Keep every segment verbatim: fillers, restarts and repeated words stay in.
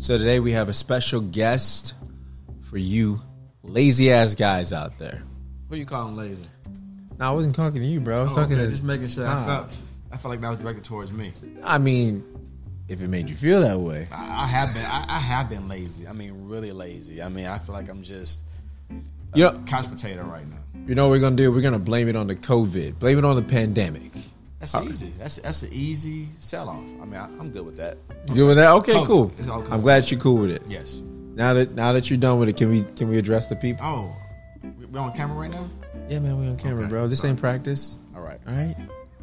So today we have a special guest for you lazy ass guys out there. Who you calling lazy? No, I wasn't talking to you, bro. I was Oh, talking okay. to Just making sure. Nah. I felt I felt like that was directed towards me. I mean, if it made you feel that way. I, I have been I, I have been lazy. I mean, really lazy. I mean, I feel like I'm just a Yep. couch potato right now. You know what we're gonna do? We're gonna blame it on the COVID. Blame it on the pandemic. That's easy. That's that's an easy sell off. I mean, I, I'm good with that. You good with that? Okay, COVID. cool. It's all COVID. I'm glad you're cool with it. Yes. Now that now that you're done with it, can we can we address the people? Oh, we- we're on camera right now. Yeah, man, we on camera, Okay. bro. This ain't practice. All right. All right.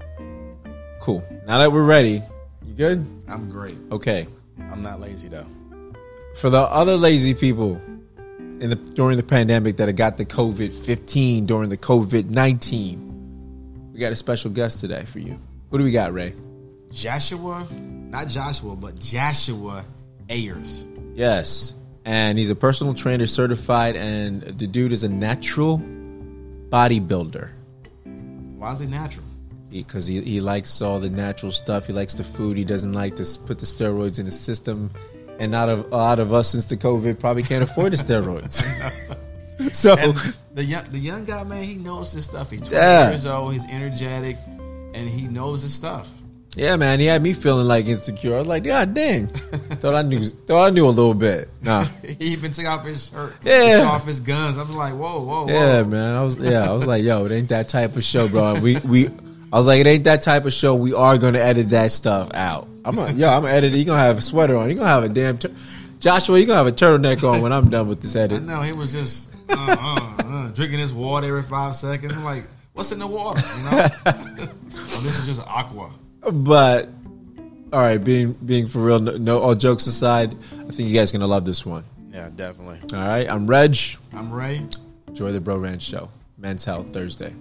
Cool. Now that we're ready, you good? I'm great. Okay. I'm not lazy though. For the other lazy people in the during the pandemic that have got the COVID fifteen during the COVID nineteen, we got a special guest today for you. Who do we got, Ray? Joshua, not Joshua, but Joshua Ayers. Yes. And he's a personal trainer certified, and the dude is a natural bodybuilder. Why is it natural? Because he, he likes all the natural stuff. He likes the food. He doesn't like to s- put the steroids in his system. And out of a lot of us since the COVID probably can't afford the steroids. So And the young the young guy, man, he knows his stuff. He's twenty Yeah. years old. He's energetic, and he knows his stuff. yeah, man, he had me feeling like insecure. I was like, God dang, thought I knew, thought I knew a little bit. Nah, He even took off his shirt, Yeah. to show off his guns. I'm like, whoa, whoa, whoa. yeah, man, I was, yeah, I was like, yo, it ain't that type of show, bro. We, we, I was like, it ain't that type of show. We are gonna edit that stuff out. I'm gonna, yo, I'm gonna edit it. You gonna have a sweater on. You gonna have a damn, tur- Joshua, you gonna have a turtleneck on when I'm done with this I edit. know he was just uh, uh, uh, drinking his water every five seconds. I'm like, what's in the water? You know, oh, this is just aqua. But all right, being being for real, no, no, all jokes aside, I think you guys are gonna love this one. Yeah, definitely. All right, I'm Reg. I'm Ray. Enjoy the Bro Ranch Show, Men's Health Thursday.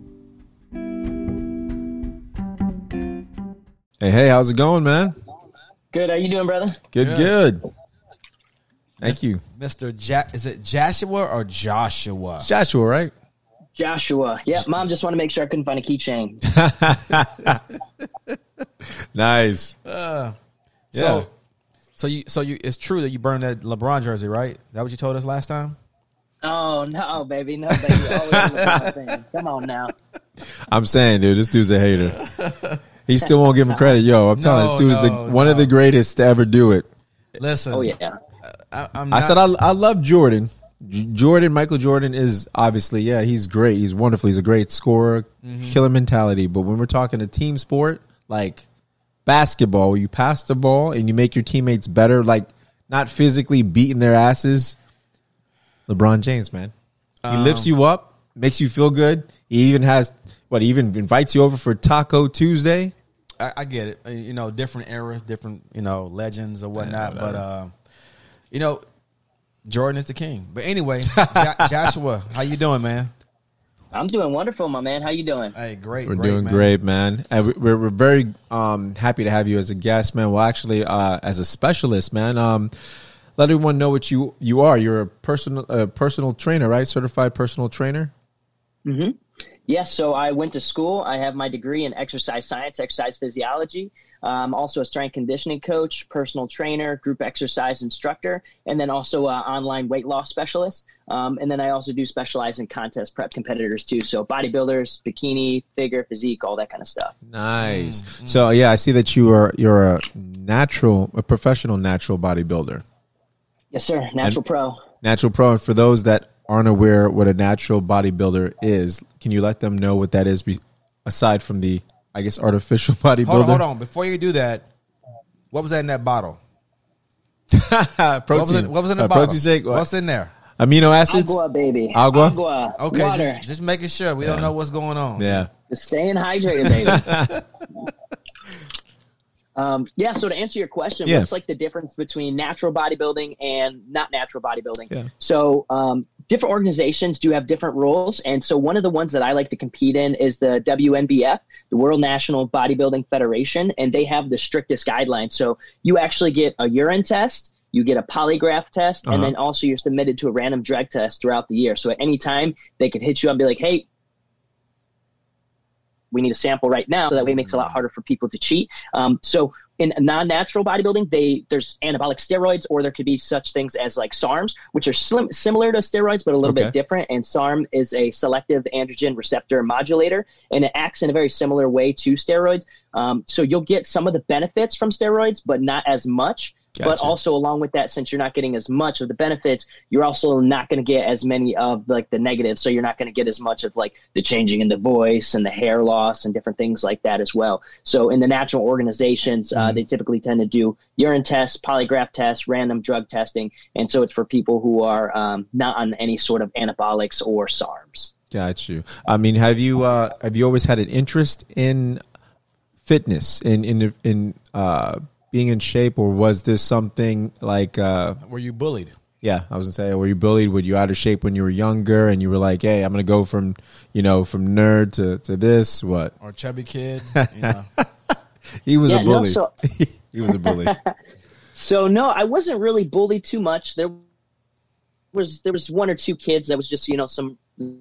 Hey, hey, how's it going, man? Good. How you doing, brother? Good, Good. good. Thank you, Mister Ja- is it Joshua or Joshua? Joshua. Right? Joshua. Yeah, mom just wanted to make sure I couldn't find a keychain. Nice. Uh, Yeah. So, so you, so you, it's true that you burned that LeBron jersey, right? Is that what you told us last time? Oh no, baby, no, baby. Always a LeBron fan. Come on now. I'm saying, dude, this dude's a hater. He still won't give him credit. Yo, I'm telling No, you, this dude's no, the, one of no. the greatest to ever do it. Listen. Oh yeah. I, I'm I not, said I, I love Jordan. J- Jordan, Michael Jordan is obviously, yeah, he's great. He's wonderful. He's a great scorer, killer mentality. But when we're talking a team sport like basketball, where you pass the ball and you make your teammates better, like not physically beating their asses, LeBron James, man. He lifts you up, makes you feel good. He even has, what, he even invites you over for Taco Tuesday. I, I get it. Uh, You know, different eras, different, you know, legends or whatnot. but, uh, you know, Jordan is the king. But anyway, jo- Joshua, how you doing, man? I'm doing wonderful, my man. How you doing? Hey, great. We're great, doing man. great, man. And we- we're, we're very um, happy to have you as a guest, man. Well, actually, uh, as a specialist, man. Um, let everyone know what you, you are. You're a personal a personal trainer, right? Certified personal trainer. Mm-hmm. Yes. So I went to school. I have my degree in exercise science, exercise physiology. I'm also a strength conditioning coach, personal trainer, group exercise instructor, and then also an online weight loss specialist. Um, and then I also do specialize in contest prep competitors too. So bodybuilders, bikini, figure, physique, all that kind of stuff. Nice. So yeah, I see that you are you're a natural, a professional natural bodybuilder, Yes, sir. Natural And- pro. natural pro. And for those that aren't aware what a natural bodybuilder is, can you let them know what that is? Be- aside from the, I guess, artificial bodybuilder. Hold on, hold on. Before you do that, what was that in that bottle? protein. What was, in, what was in the Uh, bottle? protein shake. What? What's in there? Amino acids. Agua, baby. Agua? Agua. Okay, Water. just, just making sure. We don't know what's going on. Yeah. Just staying hydrated, baby. um, yeah, so to answer your question, Yeah. what's like the difference between natural bodybuilding and not natural bodybuilding? Yeah. So um, different organizations do have different rules. And so one of the ones that I like to compete in is the W N B F, the World National Bodybuilding Federation, and they have the strictest guidelines. So you actually get a urine test, you get a polygraph test, Uh-huh. and then also you're submitted to a random drug test throughout the year. So at any time, they could hit you up and be like, hey, we need a sample right now. So that way it makes it a lot harder for people to cheat. Um, so in non-natural bodybuilding, they there's anabolic steroids, or there could be such things as like SARMs, which are slim, similar to steroids, but a little Okay. bit different. And SARM is a selective androgen receptor modulator, and it acts in a very similar way to steroids. Um, so you'll get some of the benefits from steroids, but not as much. But Gotcha. also along with that, since you're not getting as much of the benefits, you're also not going to get as many of like the negatives. So you're not going to get as much of like the changing in the voice and the hair loss and different things like that as well. So in the natural organizations, uh, they typically tend to do urine tests, polygraph tests, random drug testing. And so it's for people who are um, not on any sort of anabolics or SARMs. Got you. I mean, have you uh, have you always had an interest in fitness, in in in uh, being in shape, or was this something like? Uh, Were you bullied? yeah, I was gonna say, were you bullied? Were you out of shape when you were younger, and you were like, "Hey, I'm gonna go from you know from nerd to to this"? What? Or chubby kid? You know. He was Yeah, a no, bully. so- He was a bully. So no, I wasn't really bullied too much. There was there was one or two kids that was just, you know, some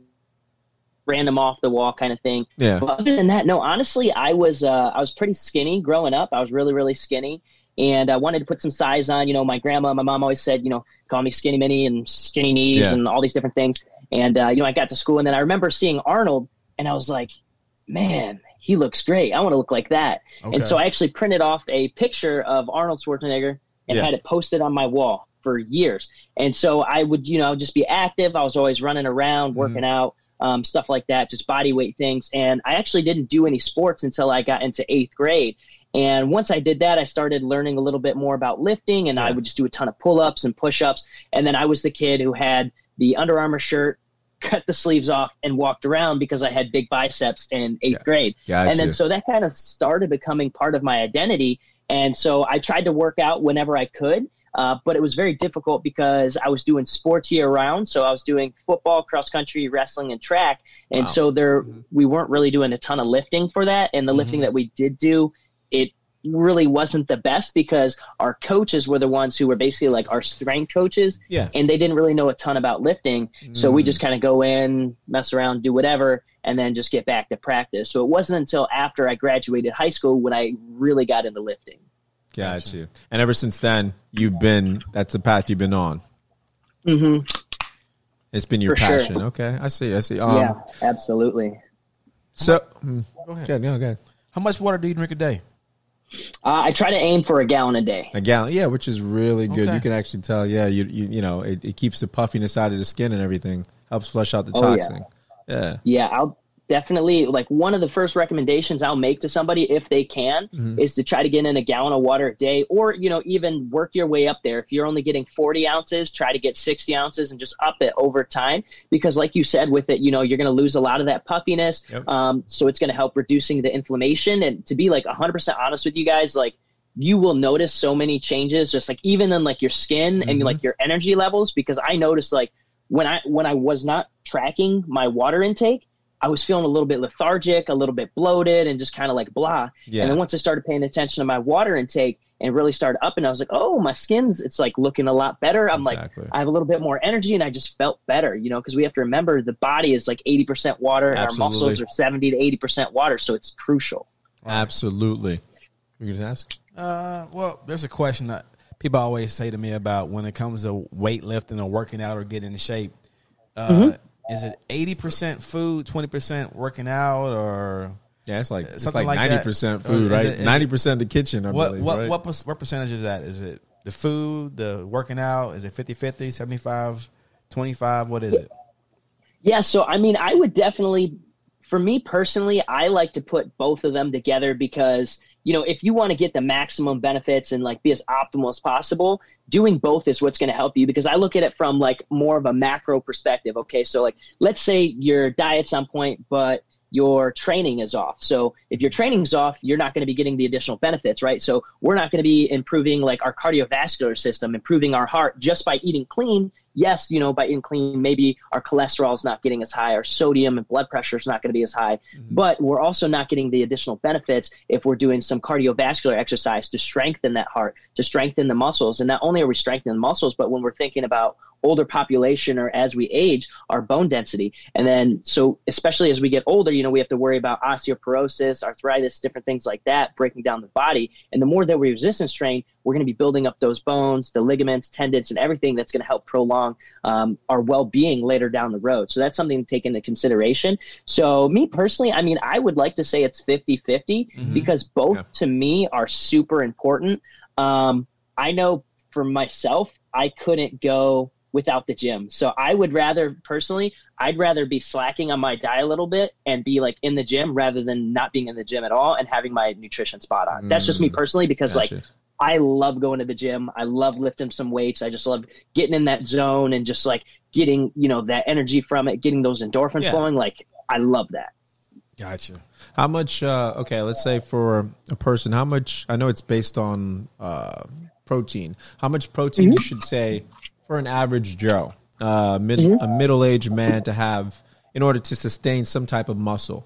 random off the wall kind of thing. Yeah. But other than that, no, honestly, I was uh, I was pretty skinny growing up. I was really, really skinny. And I wanted to put some size on. You know, my grandma, my mom always said, you know, call me skinny mini and skinny knees Yeah. and all these different things. And, uh, you know, I got to school, and then I remember seeing Arnold, and I was like, man, he looks great. I want to look like that. Okay. And so I actually printed off a picture of Arnold Schwarzenegger and Yeah. had it posted on my wall for years. And so I would, you know, just be active. I was always running around, working out, um, stuff like that, just body weight things. And I actually didn't do any sports until I got into eighth grade. And once I did that, I started learning a little bit more about lifting, and I would just do a ton of pull-ups and push-ups. And then I was the kid who had the Under Armour shirt, cut the sleeves off, and walked around because I had big biceps in eighth Yeah. grade. Gotcha. And then so that kind of started becoming part of my identity. And so I tried to work out whenever I could, uh, but it was very difficult because I was doing sports year round. So I was doing football, cross country, wrestling, and track. And Wow. so there, we weren't really doing a ton of lifting for that. And the lifting that we did do, it really wasn't the best because our coaches were the ones who were basically like our strength coaches. Yeah. And they didn't really know a ton about lifting. So we just kind of go in, mess around, do whatever, and then just get back to practice. So it wasn't until after I graduated high school when I really got into lifting. Got you. And ever since then, you've been, that's the path you've been on. Mm-hmm. It's been your For sure. passion. Okay. I see. I see. Um, Yeah, absolutely. So, mm, Go ahead. go ahead. No, go ahead. How much water do you drink a day? Uh, I try to aim for a gallon a day. A gallon, yeah, which is really good. Okay. You can actually tell, yeah, you you, you know, it, it keeps the puffiness out of the skin and everything, helps flush out the Oh, yeah. toxin. Yeah. Yeah, I'll definitely, like, one of the first recommendations I'll make to somebody if they can Mm-hmm. is to try to get in a gallon of water a day, or, you know, even work your way up there. If you're only getting forty ounces, try to get sixty ounces and just up it over time. Because like you said, with it, you know, you're going to lose a lot of that puffiness. Yep. Um, so it's going to help reducing the inflammation. And to be like one hundred percent honest with you guys, like, you will notice so many changes, just like even in like your skin Mm-hmm. and like your energy levels. Because I noticed, like, when I when I was not tracking my water intake, I was feeling a little bit lethargic, a little bit bloated, and just kind of like blah. Yeah. And then once I started paying attention to my water intake and really started up, and I was like, oh, my skin's, it's like looking a lot better. I'm Exactly. like, I have a little bit more energy, and I just felt better, you know, because we have to remember the body is like eighty percent water, and our Absolutely. muscles are seventy to eighty percent water. So it's crucial. Absolutely. You gonna ask? Uh, well, there's a question that people always say to me about when it comes to weightlifting or working out or getting in shape. Uh, Mm-hmm. Is it eighty percent food, twenty percent working out, or Yeah, it's like it's Something like like ninety that. percent Or food, is right? it- is Ninety percent the kitchen. I what believe, what right? what, per- what percentage is that? Is it the food, the working out? Is it fifty-fifty, seventy-five, twenty-five? What is it? Yeah, so I mean, I would definitely, for me personally, I like to put both of them together because, you know, if you want to get the maximum benefits and like be as optimal as possible, doing both is what's going to help you. Because I look at it from like more of a macro perspective. Okay, so like let's say your diet's on point, but your training is off. So if your training's off, you're not going to be getting the additional benefits, right? So we're not going to be improving like our cardiovascular system, improving our heart just by eating clean yes, you know, by eating clean, maybe our cholesterol is not getting as high, our sodium and blood pressure is not going to be as high, mm-hmm. but we're also not getting the additional benefits if we're doing some cardiovascular exercise to strengthen that heart, to strengthen the muscles. And not only are we strengthening the muscles, but when we're thinking about older population or as we age, our bone density. And then, so especially as we get older, you know, we have to worry about osteoporosis, arthritis, different things like that, breaking down the body. And the more that we resistance train, we're going to be building up those bones, the ligaments, tendons, and everything that's going to help prolong um, our well-being later down the road. So that's something to take into consideration. So me personally, I mean, I would like to say it's fifty-fifty mm-hmm. because both yeah. to me are super important. Um, I know for myself, I couldn't go without the gym. So I would rather personally, I'd rather be slacking on my diet a little bit and be like in the gym rather than not being in the gym at all and having my nutrition spot on. Mm, That's just me personally, because gotcha. like I love going to the gym. I love lifting some weights. I just love getting in that zone and just like getting, you know, that energy from it, getting those endorphins yeah. flowing. Like I love that. Gotcha. How much, uh, okay, let's say for a person, how much, I know it's based on uh, protein, how much protein mm-hmm. you should say for an average Joe, uh, mid, mm-hmm. a middle-aged man to have in order to sustain some type of muscle?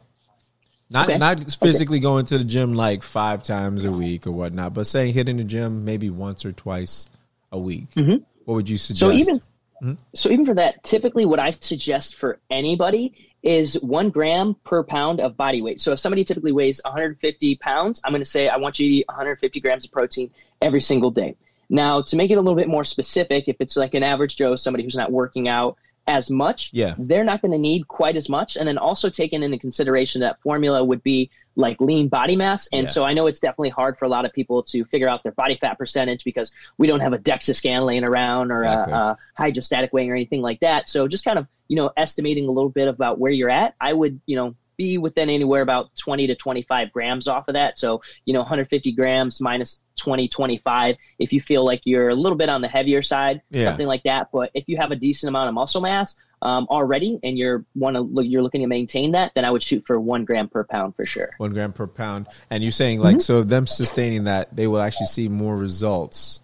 Not okay. not physically okay. going to the gym like five times a week or whatnot, but saying hitting the gym maybe once or twice a week. Mm-hmm. What would you suggest? So even, mm-hmm. so even for that, typically what I suggest for anybody is one gram per pound of body weight. So if somebody typically weighs one hundred fifty pounds, I'm going to say I want you to eat one hundred fifty grams of protein every single day. Now, to make it a little bit more specific, if it's like an average Joe, somebody who's not working out as much, yeah. they're not going to need quite as much. And then also taking into consideration that formula would be like lean body mass. And yeah. so I know it's definitely hard for a lot of people to figure out their body fat percentage because we don't have a DEXA scan laying around or exactly. a, a hydrostatic weighing or anything like that. So just kind of, you know, estimating a little bit about where you're at, I would, you know, be within anywhere about twenty to twenty-five grams off of that. So, you know, one hundred fifty grams minus twenty, twenty-five, if you feel like you're a little bit on the heavier side, yeah. something like that. But if you have a decent amount of muscle mass um, already and you're want to you're looking to maintain that, then I would shoot for one gram per pound for sure. One gram per pound. And you're saying like, mm-hmm. so them sustaining that, they will actually see more results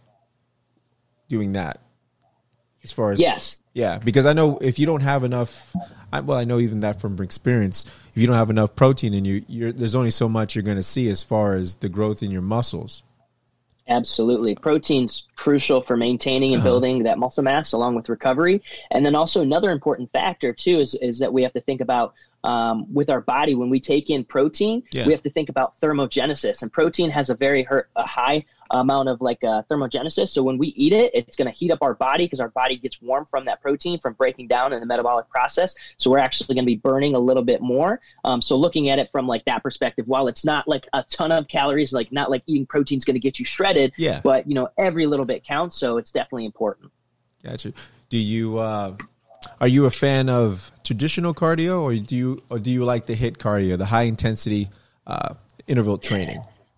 doing that. As far as yes, yeah, because I know if you don't have enough, I, well, I know even that from experience. If you don't have enough protein in you, you're, there's only so much you're going to see as far as the growth in your muscles. Absolutely, protein's crucial for maintaining and uh-huh. building that muscle mass, along with recovery. And then also another important factor too is is that we have to think about um, with our body when we take in protein. Yeah. We have to think about thermogenesis, and protein has a very her- a high amount of like uh, thermogenesis. So when we eat it, it's going to heat up our body because our body gets warm from that protein from breaking down in the metabolic process. So we're actually going to be burning a little bit more. Um, so looking at it from like that perspective, while it's not like a ton of calories, like not like eating protein is going to get you shredded, yeah. but you know, every little bit counts. So it's definitely important. Gotcha. Do you, uh, are you a fan of traditional cardio, or do you, or do you like the HIIT cardio, the high intensity uh, interval training?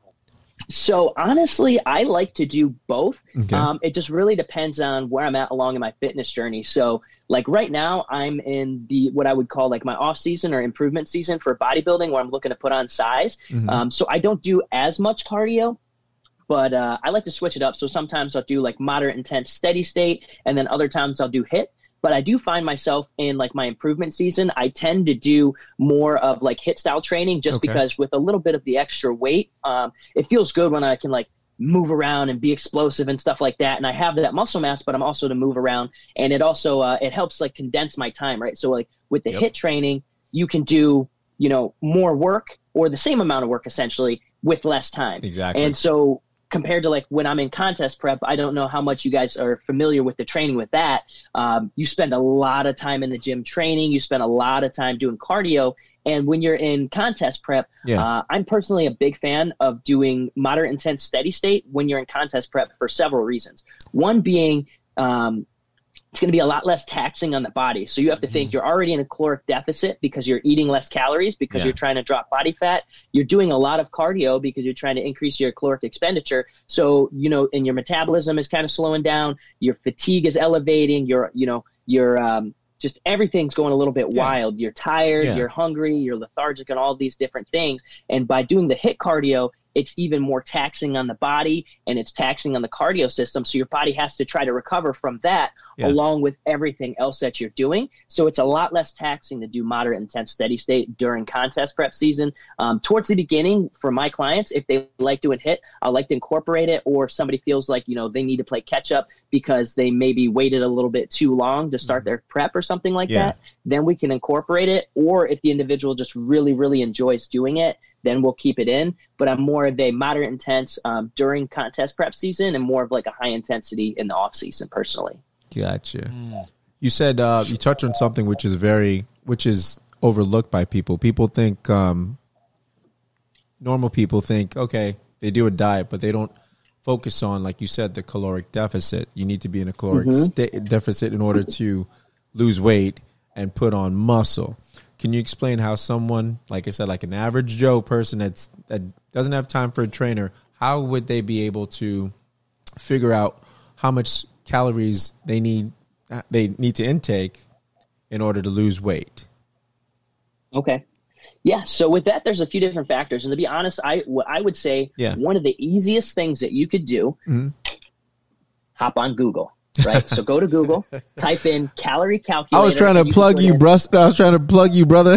So honestly, I like to do both. Okay. Um, it just really depends on where I'm at along in my fitness journey. So like right now I'm in the, what I would call like my off season or improvement season for bodybuilding, where I'm looking to put on size. Mm-hmm. Um, so I don't do as much cardio, but uh, I like to switch it up. So sometimes I'll do like moderate, intense, steady state. And then other times I'll do HIIT. But I do find myself in like my improvement season, I tend to do more of like HIIT style training just okay. because with a little bit of the extra weight, um, it feels good when I can like move around and be explosive and stuff like that. And I have that muscle mass, but I'm also to move around. And it also, uh, it helps like condense my time, right? So like with the yep. HIIT training, you can do, you know, more work or the same amount of work essentially with less time. Exactly. And so compared to like when I'm in contest prep, I don't know how much you guys are familiar with the training with that. Um, you spend a lot of time in the gym training. You spend a lot of time doing cardio. And when you're in contest prep, yeah. uh, I'm personally a big fan of doing moderate, intense, steady state when you're in contest prep for several reasons. One being um, it's going to be a lot less taxing on the body. So you have to think you're already in a caloric deficit because you're eating less calories because yeah. you're trying to drop body fat. You're doing a lot of cardio because you're trying to increase your caloric expenditure. So, you know, and your metabolism is kind of slowing down. Your fatigue is elevating. Your, you know, your, um, just everything's going a little bit yeah. wild. You're tired, yeah. you're hungry, you're lethargic, and all these different things. And by doing the HIIT cardio, it's even more taxing on the body and it's taxing on the cardio system. So your body has to try to recover from that yeah. along with everything else that you're doing. So it's a lot less taxing to do moderate intense steady state during contest prep season. Um, towards the beginning for my clients, if they like doing HIIT, I like to incorporate it, or if somebody feels like, you know, they need to play catch up because they maybe waited a little bit too long to start their prep or something like yeah. that, then we can incorporate it. Or if the individual just really, really enjoys doing it, then we'll keep it in. But I'm more of a moderate intense um, during contest prep season and more of like a high intensity in the off season personally. Gotcha. Mm. You said uh, you touched on something which is very, which is overlooked by people. People think, um, normal people think, okay, they do a diet, but they don't focus on, like you said, the caloric deficit. You need to be in a caloric mm-hmm. sta- deficit in order to lose weight and put on muscle. Can you explain how someone, like I said, like an average Joe person that's that doesn't have time for a trainer, how would they be able to figure out how much calories they need they need to intake in order to lose weight? Okay. Yeah. So with that, there's a few different factors. And to be honest, I, what I would say yeah. one of the easiest things that you could do, mm-hmm. hop on Google. Right, so go to Google, type in calorie calculator. I was trying to plug you, bro. I was trying to plug you, brother.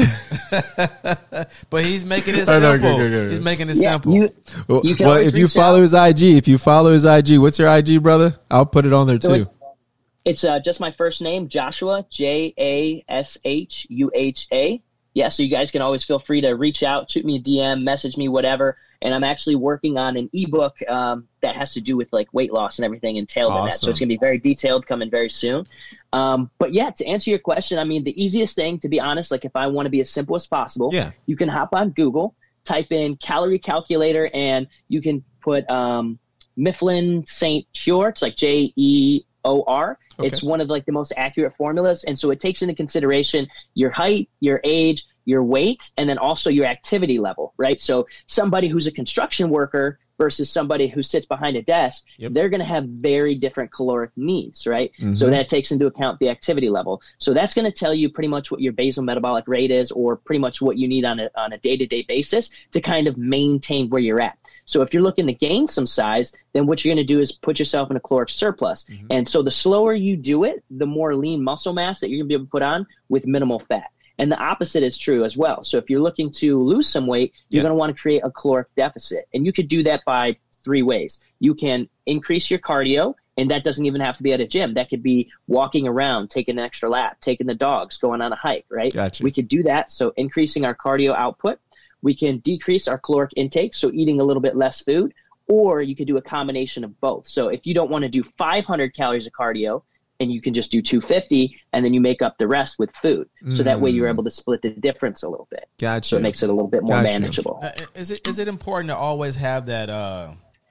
But he's making it simple. Know, go, go, go. He's making it yeah, simple. You, you well, if you follow out. his I G, if you follow his I G, what's your I G, brother? I'll put it on there so too. It, it's uh, just my first name, Joshua, J A S H U H A. Yeah, so you guys can always feel free to reach out, shoot me a D M, message me, whatever. And I'm actually working on an ebook um, that has to do with like weight loss and everything entailed awesome. in that. So it's going to be very detailed, coming very soon. Um, but yeah, to answer your question, I mean, the easiest thing, to be honest, like if I want to be as simple as possible, yeah. you can hop on Google, type in calorie calculator, and you can put um, Mifflin Saint Pure. It's like J E O R. Okay. It's one of like the most accurate formulas. And so it takes into consideration your height, your age, your weight, and then also your activity level, right? So somebody who's a construction worker versus somebody who sits behind a desk, yep. they're going to have very different caloric needs, right? Mm-hmm. So that takes into account the activity level. So that's going to tell you pretty much what your basal metabolic rate is, or pretty much what you need on a, on a day-to-day basis to kind of maintain where you're at. So if you're looking to gain some size, then what you're going to do is put yourself in a caloric surplus. Mm-hmm. And so the slower you do it, the more lean muscle mass that you're going to be able to put on with minimal fat. And the opposite is true as well. So if you're looking to lose some weight, you're yeah. going to want to create a caloric deficit. And you could do that by three ways. You can increase your cardio, and that doesn't even have to be at a gym. That could be walking around, taking an extra lap, taking the dogs, going on a hike, right? Gotcha. We could do that. So increasing our cardio output. We can decrease our caloric intake, so eating a little bit less food, or you could do a combination of both. So if you don't want to do five hundred calories of cardio, and you can just do two fifty, and then you make up the rest with food. So mm. that way you're able to split the difference a little bit. Gotcha. So it makes it a little bit more gotcha. manageable. Uh, is it is it important to always have that uh,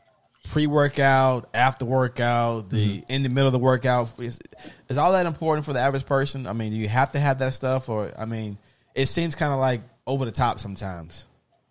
pre-workout, after workout, the mm-hmm. in the middle of the workout? Is, is all that important for the average person? I mean, do you have to have that stuff? Or, I mean, it seems kind of like over the top sometimes.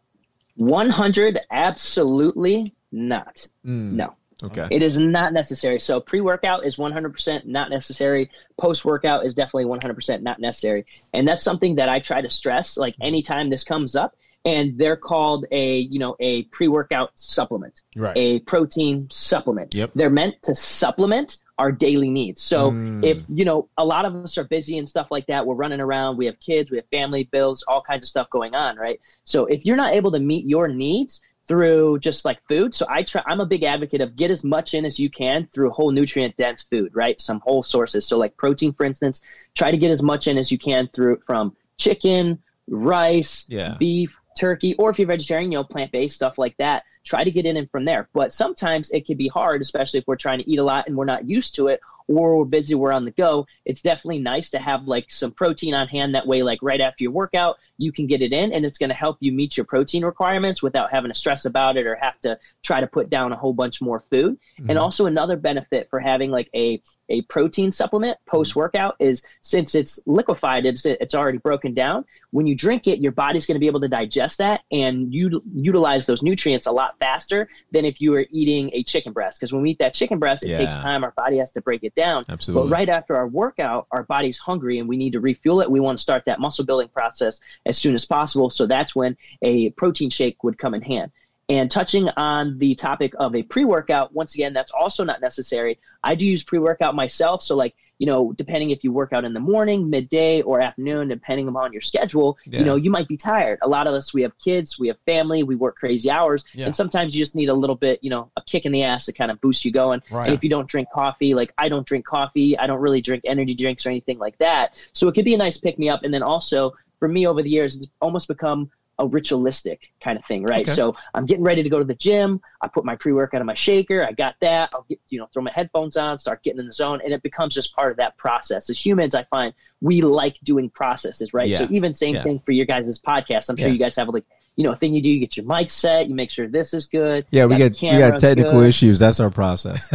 one hundred, absolutely not. Mm. No. Okay. It is not necessary. So pre-workout is one hundred percent not necessary. Post-workout is definitely one hundred percent not necessary. And that's something that I try to stress, like anytime this comes up. And they're called a, you know, a pre-workout supplement, right. a protein supplement. Yep. They're meant to supplement our daily needs. So mm. if, you know, a lot of us are busy and stuff like that, we're running around, we have kids, we have family bills, all kinds of stuff going on, right? So if you're not able to meet your needs through just like food, so I try, I'm a big advocate of get as much in as you can through whole nutrient dense food, right? Some whole sources. So like protein, for instance, try to get as much in as you can through from chicken, rice, yeah. beef, turkey, or if you're vegetarian, you know, plant-based stuff like that, try to get in and from there. But sometimes it can be hard, especially if we're trying to eat a lot and we're not used to it, or we're busy, we're on the go. It's definitely nice to have like some protein on hand. That way, like right after your workout, you can get it in, and it's going to help you meet your protein requirements without having to stress about it or have to try to put down a whole bunch more food. Mm-hmm. And also another benefit for having like a a protein supplement post-workout is since it's liquefied, it's, it's already broken down. When you drink it, your body's going to be able to digest that and u- utilize those nutrients a lot faster than if you were eating a chicken breast. Because when we eat that chicken breast, it yeah. takes time. Our body has to break it down. Absolutely. But right after our workout, our body's hungry and we need to refuel it. We want to start that muscle building process as soon as possible. So that's when a protein shake would come in hand. And touching on the topic of a pre-workout, once again, that's also not necessary. I do use pre-workout myself. So like, you know, depending if you work out in the morning, midday, or afternoon, depending upon your schedule, yeah. you know, you might be tired. A lot of us, we have kids, we have family, we work crazy hours. Yeah. And sometimes you just need a little bit, you know, a kick in the ass to kind of boost you going. Right. And if you don't drink coffee, like I don't drink coffee, I don't really drink energy drinks or anything like that. So it could be a nice pick me up. And then also for me over the years, it's almost become a ritualistic kind of thing, right? Okay. So I'm getting ready to go to the gym. I put my pre-workout in my shaker. I got that. I'll get, you know, throw my headphones on, start getting in the zone, and it becomes just part of that process. As humans, I find we like doing processes, right? Yeah. So even same yeah. thing for your guys' podcast. I'm sure yeah. you guys have like, you know, a thing you do, you get your mic set, you make sure this is good. Yeah, we get we got technical good. issues. That's our process.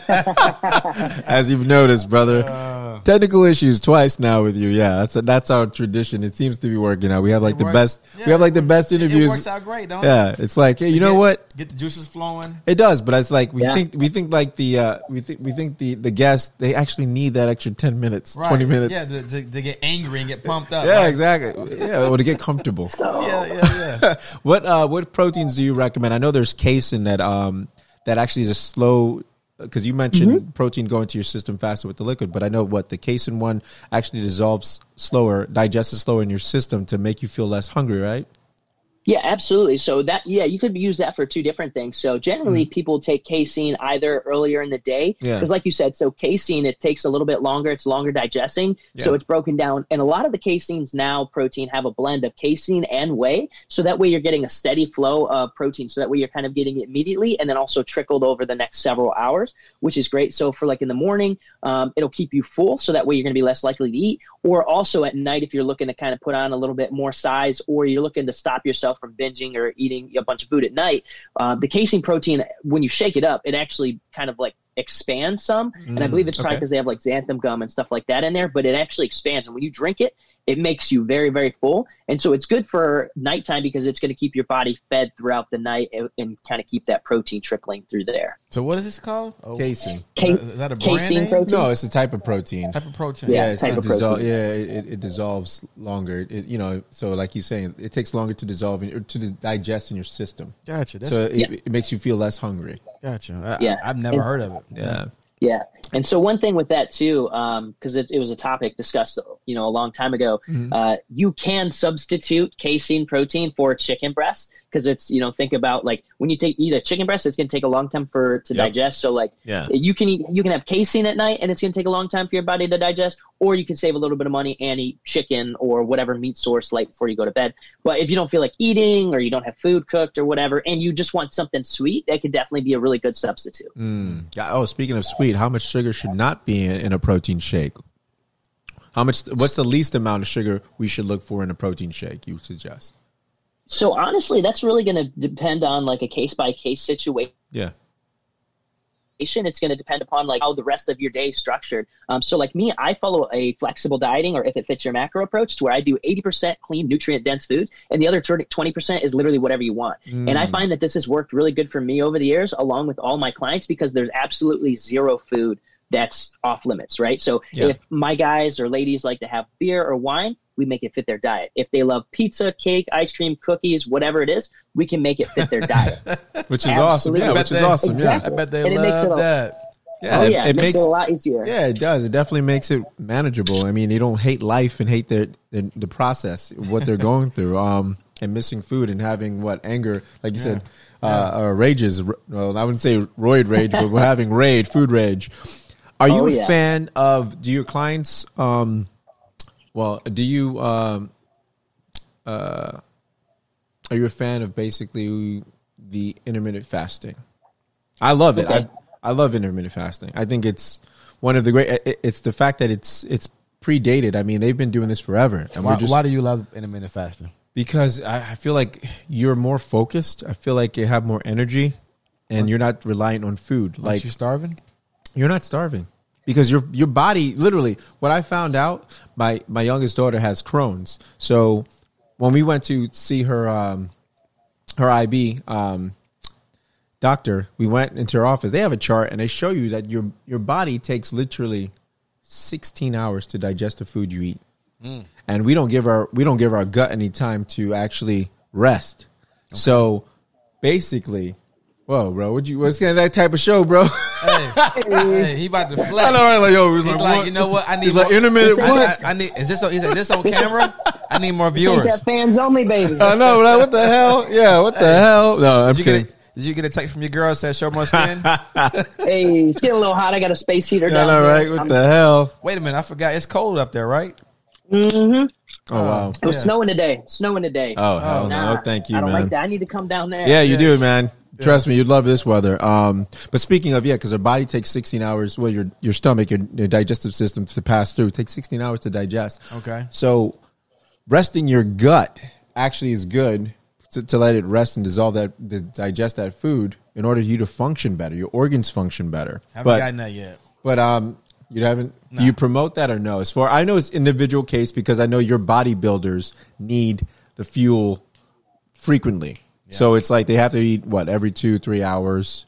As you've noticed, brother. Uh, technical issues twice now with you. Yeah, that's a, that's our tradition. It seems to be working out. We have like the works, best yeah, we have like the best interviews. It works out great, don't yeah, it? Yeah, it's like, hey, you get, know what? Get the juices flowing. It does, but it's like we yeah. think we think like the uh, we think we think the the guests, they actually need that extra ten minutes, right. twenty minutes. Yeah, to, to, to get angry and get pumped up. Yeah, right? exactly. Yeah, or to get comfortable. yeah, yeah, yeah. What uh what proteins do you recommend? I know there's casein that um that actually is a slow, because you mentioned mm-hmm. protein going to your system faster with the liquid, but I know what the casein one actually dissolves slower, digests slower in your system to make you feel less hungry, right? Yeah, absolutely. So that, yeah, you could use that for two different things. So generally mm. people take casein either earlier in the day, because yeah. like you said, so casein, it takes a little bit longer. It's longer digesting. Yeah. So it's broken down. And a lot of the caseins now protein have a blend of casein and whey. So that way you're getting a steady flow of protein. So that way you're kind of getting it immediately and then also trickled over the next several hours, which is great. So for like in the morning, um, it'll keep you full. So that way you're going to be less likely to eat. Or also at night, if you're looking to kind of put on a little bit more size, or you're looking to stop yourself from binging or eating a bunch of food at night, uh, the casein protein, when you shake it up, it actually kind of like expands some. Mm, and I believe it's probably because okay. they have like xanthan gum and stuff like that in there, but it actually expands. And when you drink it, it makes you very, very full. And so it's good for nighttime because it's going to keep your body fed throughout the night and, and kind of keep that protein trickling through there. So what is this called? Oh. Casein. Ca- is that a brand casein name? protein? No, it's a type of protein. Type of protein. Yeah, yeah it's type not of dissol- protein. Yeah, it, it dissolves longer. It, you know, so like you're saying, it takes longer to dissolve in, or to digest in your system. Gotcha. That's, so it, yeah. it makes you feel less hungry. Gotcha. I, yeah. I've never and, heard of it. Yeah. Yeah. And so one thing with that too, um, because it, it was a topic discussed, you know, a long time ago, mm-hmm. uh, you can substitute casein protein for chicken breast. Because it's, you know, think about like when you take eat a chicken breast, it's going to take a long time for to yep. digest. So like yeah. you can eat, you can have casein at night and it's going to take a long time for your body to digest, or you can save a little bit of money and eat chicken or whatever meat source like before you go to bed. But if you don't feel like eating or you don't have food cooked or whatever, and you just want something sweet, that could definitely be a really good substitute. Mm. Oh, speaking of sweet, how much sugar should not be in, in a protein shake? How much? What's the least amount of sugar we should look for in a protein shake, you suggest? So honestly, that's really going to depend on like a case by case situation. Yeah. It's going to depend upon like how the rest of your day is structured. Um, so like me, I follow a flexible dieting, or if it fits your macro approach, to where I do eighty percent clean, nutrient dense foods, and the other twenty percent is literally whatever you want. Mm. And I find that this has worked really good for me over the years, along with all my clients, because there's absolutely zero food that's off limits, right? So yeah. if my guys or ladies like to have beer or wine, we make it fit their diet. If they love pizza, cake, ice cream, cookies, whatever it is, we can make it fit their diet. Which is Absolutely. awesome. Yeah, which is they, awesome. Exactly. Yeah. I bet they and love it makes it a, that. Yeah, oh, it, yeah, it, it makes, makes it a lot easier. Yeah, it does. It definitely makes it manageable. I mean, you don't hate life and hate the the, the process, what they're going through, um, and missing food and having what anger, like you yeah. said, uh, yeah. uh, rages. Well, I wouldn't say roid rage, but we're having rage, food rage. Are you oh, a yeah. fan of? Do your clients? Um, well, do you? Um, uh, are you a fan of basically the intermittent fasting? I love it. Okay. I I love intermittent fasting. I think it's one of the great. It, it's the fact that it's it's predated. I mean, they've been doing this forever. And why, we're just, why do you love intermittent fasting? Because I, I feel like you're more focused. I feel like you have more energy, and you're not reliant on food. Aren't like you starving? You're not starving. Because your your body, literally, what I found out, my, my youngest daughter has Crohn's. So when we went to see her um, her I B um, doctor, we went into her office. They have a chart, and they show you that your your body takes literally sixteen hours to digest the food you eat, mm. and we don't give our we don't give our gut any time to actually rest. Okay. So basically, whoa, bro, what you what's kind of that type of show, bro? Hey, hey, he about to flex. I know, right? Like, yo, he's, He's like, like, what? you know what? I need He's more, like intermittent. I, What? I, I need. Is this? On, is this on camera? I need more This ain't viewers. that fans only, baby. I know, right? What the hell? Yeah, what the Hey, hell? No, I'm Did you, kidding. get a, did you get a text from your girl that said show more skin? Hey, it's getting a little hot. I got a space heater I down know, there. right? What I'm- the hell? Wait a minute, I forgot. It's cold up there, right? Mhm. Oh wow. It was Yeah. snowing today. Snowing today. Oh hell Nah, no! Thank you, I don't man. like that. I need to come down there. Yeah, you Yeah. do, man. Trust me, you'd love this weather. Um, but speaking of, yeah, because our body takes sixteen hours. Well, your your stomach, your, your digestive system to pass through takes sixteen hours to digest. Okay. So, resting your gut actually is good to, to let it rest and dissolve that, to digest that food in order for you to function better. Your organs function better. Haven't but gotten that yet. but um, you haven't. Do you promote that or no? As far I know, it's individual case because I know your bodybuilders need the fuel frequently. So it's like they have to eat what every two, three hours.